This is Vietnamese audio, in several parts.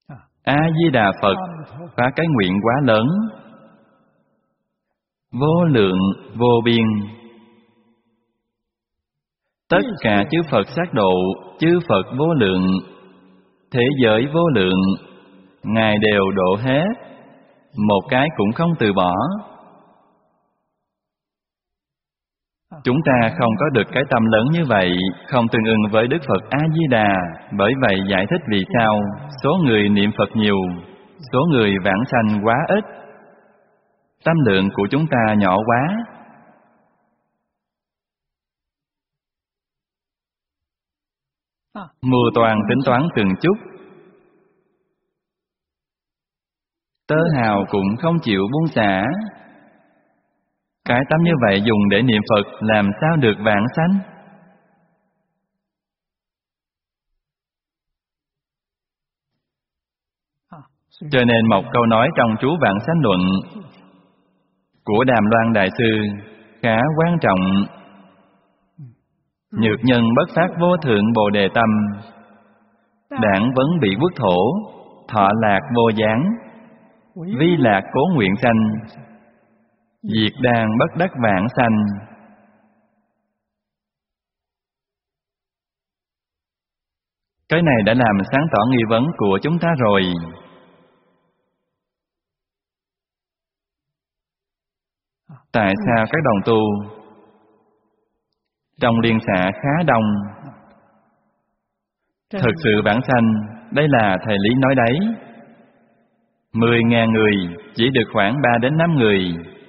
A-di-đà Phật phát cái nguyện quá lớn, vô lượng vô biên. Tất cả chư Phật sát độ, chư Phật vô lượng, thế giới vô lượng, Ngài đều độ hết, một cái cũng không từ bỏ. Chúng ta không có được cái tâm lớn như vậy, không tương ưng với Đức Phật A-di-đà. Bởi vậy giải thích vì sao số người niệm Phật nhiều, số người vãng sanh quá ít. Tâm lượng của chúng ta nhỏ quá. Mưu toàn tính toán từng chút, tơ hào cũng không chịu buông xả. Cái tâm như vậy dùng để niệm Phật làm sao được vãng sanh? Cho nên một câu nói trong chú Vãng Sanh Luận của Đàm Loan Đại Sư khá quan trọng. Nhược nhân bất phát vô thượng Bồ Đề tâm, đảng vấn bị quốc thổ, thọ lạc vô gián, vi lạc cố nguyện sanh, diệt đàn bất đắc vãng sanh. Cái này đã làm sáng tỏ nghi vấn của chúng ta rồi. Tại sao các đồng tu trong liên xã khá đông? Thực sự vãng sanh, đây là thầy Lý nói đấy. 10.000 người chỉ được khoảng 3 đến 5 người.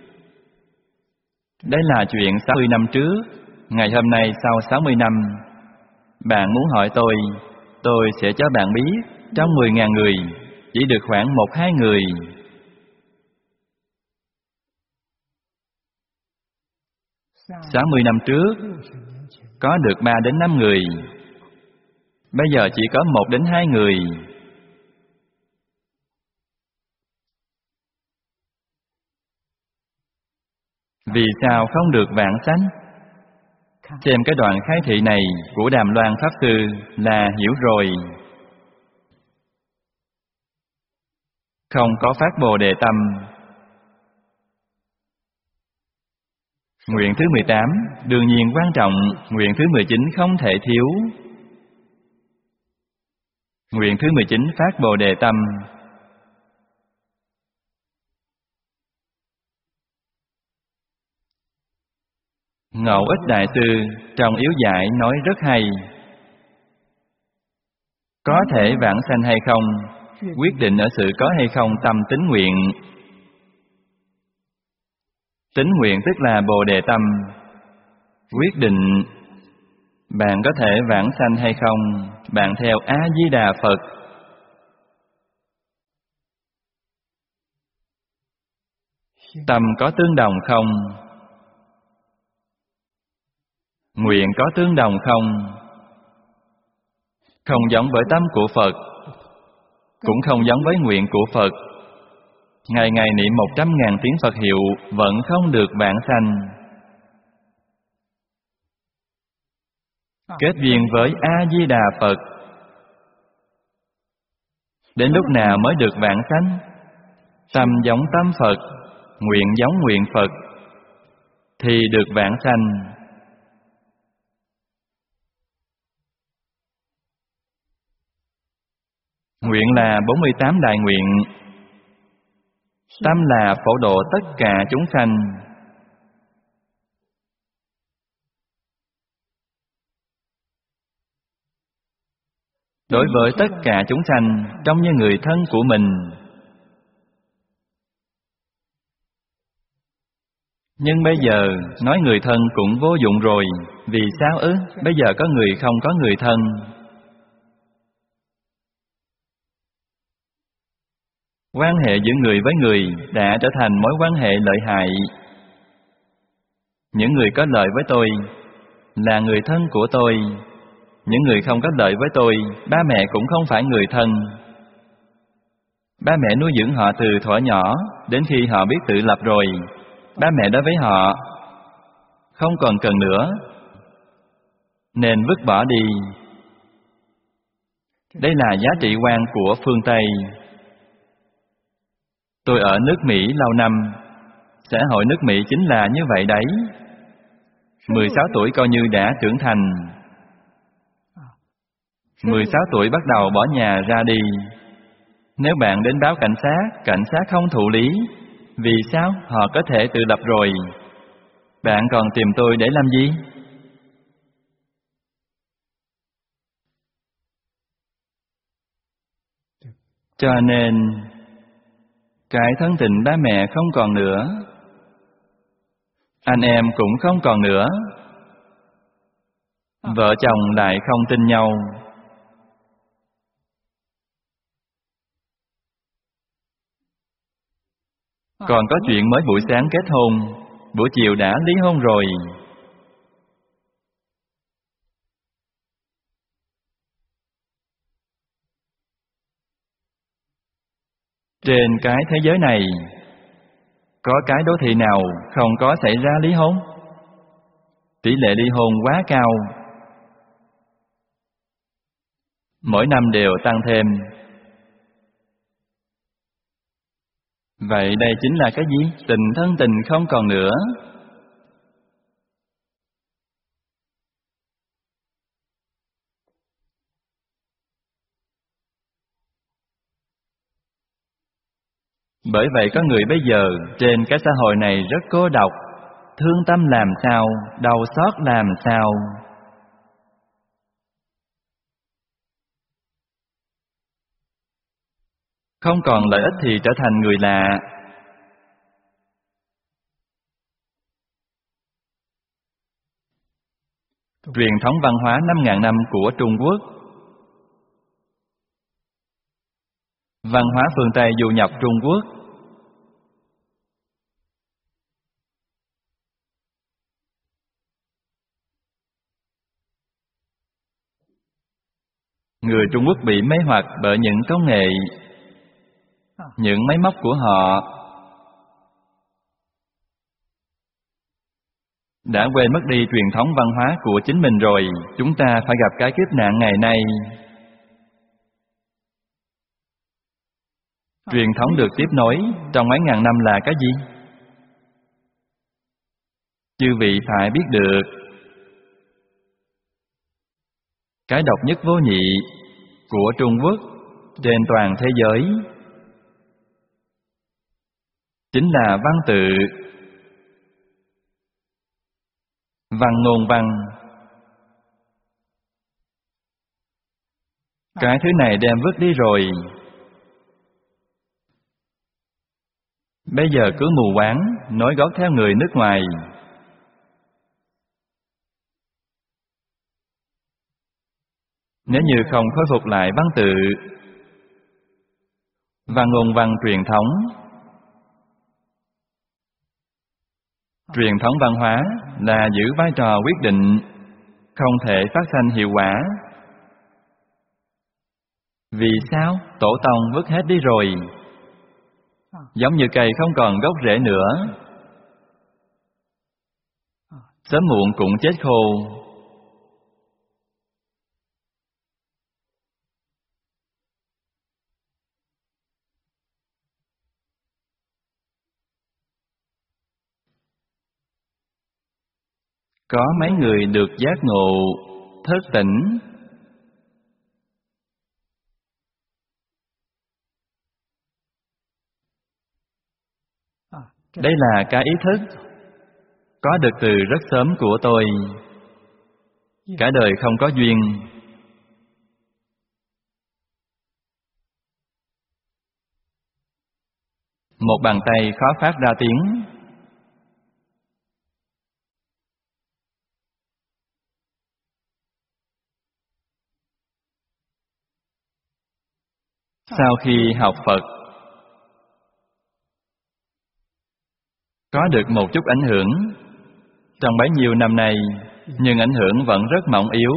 Đây là chuyện 60 năm trước. Ngày hôm nay sau 60 năm, bạn muốn hỏi tôi sẽ cho bạn biết, trong 10.000 người chỉ được khoảng 1-2 người. Sáu 60 năm trước có được 3 đến 5 người, bây giờ chỉ có 1 đến 2 người. Vì sao không được vãng sanh? Xem cái đoạn khai thị này của Đàm Loan Pháp Sư là hiểu rồi. Không có phát Bồ Đề tâm. Nguyện thứ 18 đương nhiên quan trọng, nguyện thứ 19 không thể thiếu. Nguyện thứ 19 phát Bồ Đề tâm. Ngẫu Ích Đại Sư trong Yếu Giải nói rất hay. Có thể vãng sanh hay không, quyết định ở sự có hay không tâm tín nguyện. Tín nguyện tức là Bồ Đề tâm. Quyết định bạn có thể vãng sanh hay không, bạn theo A-di-đà Phật. Tâm có tương đồng không? Nguyện có tương đồng không? Không giống với tâm của Phật, cũng không giống với nguyện của Phật. Ngày ngày niệm 100.000 tiếng Phật hiệu vẫn không được vãng sanh. Kết duyên với A-di-đà Phật. Đến lúc nào mới được vãng sanh? Tâm giống tâm Phật, nguyện giống nguyện Phật, thì được vãng sanh. Nguyện là 48 đại nguyện. Tâm là phổ độ tất cả chúng sanh. Đối với tất cả chúng sanh trông như người thân của mình. Nhưng bây giờ nói người thân cũng vô dụng rồi. Vì sao ư? Bây giờ có người không có người thân. Quan hệ giữa người với người đã trở thành mối quan hệ lợi hại. Những người có lợi với tôi là người thân của tôi. Những người không có lợi với tôi, ba mẹ cũng không phải người thân. Ba mẹ nuôi dưỡng họ từ thuở nhỏ, đến khi họ biết tự lập rồi, ba mẹ đối với họ không còn cần nữa, nên vứt bỏ đi. Đây là giá trị quan của phương Tây. Tôi ở nước Mỹ lâu năm. Xã hội nước Mỹ chính là như vậy đấy. 16 tuổi coi như đã trưởng thành. 16 tuổi bắt đầu bỏ nhà ra đi. Nếu bạn đến báo cảnh sát không thụ lý. Vì sao? Họ có thể tự lập rồi. Bạn còn tìm tôi để làm gì? Cho nên, cái thân tình ba mẹ không còn nữa. Anh em cũng không còn nữa. Vợ chồng lại không tin nhau. Còn có chuyện mới buổi sáng kết hôn, buổi chiều đã ly hôn rồi. Trên cái thế giới này, có cái đô thị nào không có xảy ra ly hôn? Tỷ lệ ly hôn quá cao. Mỗi năm đều tăng thêm. Vậy đây chính là cái gì? Tình thân tình không còn nữa. Bởi vậy có người bây giờ trên cái xã hội này rất cô độc. Thương tâm làm sao, đau xót làm sao. Không còn lợi ích thì trở thành người lạ. Truyền thống văn hóa 5.000 năm của Trung Quốc. Văn hóa phương Tây du nhập Trung Quốc. Người Trung Quốc bị mê hoặc bởi những công nghệ, những máy móc của họ, đã quên mất đi truyền thống văn hóa của chính mình rồi. Chúng ta phải gặp cái kiếp nạn ngày nay. Truyền thống được tiếp nối trong mấy ngàn năm là cái gì? Chư vị phải biết được, cái độc nhất vô nhị của Trung Quốc trên toàn thế giới chính là văn tự, văn ngôn văn. Cái thứ này đem vứt đi rồi. Bây giờ cứ mù quáng nói gót theo người nước ngoài. Nếu như không khôi phục lại văn tự, văn ngôn văn truyền thống, truyền thống văn hóa là giữ vai trò quyết định, không thể phát sanh hiệu quả. Vì sao? Tổ tông vứt hết đi rồi. Giống như cây không còn gốc rễ nữa, sớm muộn cũng chết khô. Có mấy người được giác ngộ, thức tỉnh. Đây là cái ý thức có được từ rất sớm của tôi. Cả đời không có duyên. Một bàn tay khó phát ra tiếng. Sau khi học Phật, có được một chút ảnh hưởng trong bấy nhiêu năm nay, nhưng ảnh hưởng vẫn rất mỏng yếu.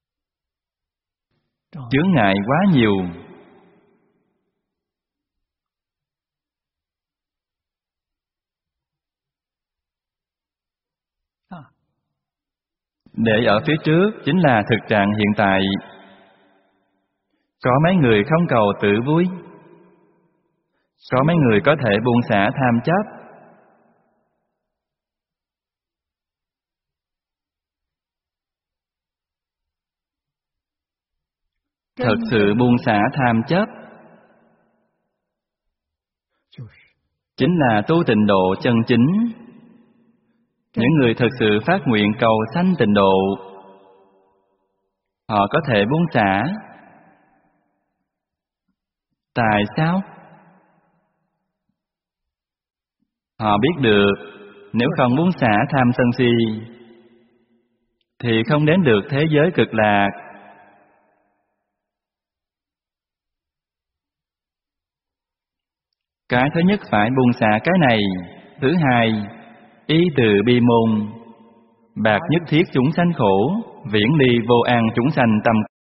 Chướng ngại quá nhiều. Để ở phía trước chính là thực trạng hiện tại. Có mấy người không cầu tự vui, có mấy người có thể buông xả tham chấp. Thật sự buông xả tham chấp chính là tu tịnh độ chân chính. Những người thật sự phát nguyện cầu sanh tịnh độ, họ có thể buông xả. Tại sao? Họ biết được nếu không buông xả tham sân si thì không đến được thế giới cực lạc. Cái thứ nhất phải buông xả cái này. Thứ hai, ý từ bi môn, bạc nhất thiết chúng sanh khổ, viễn ly vô an chúng sanh tâm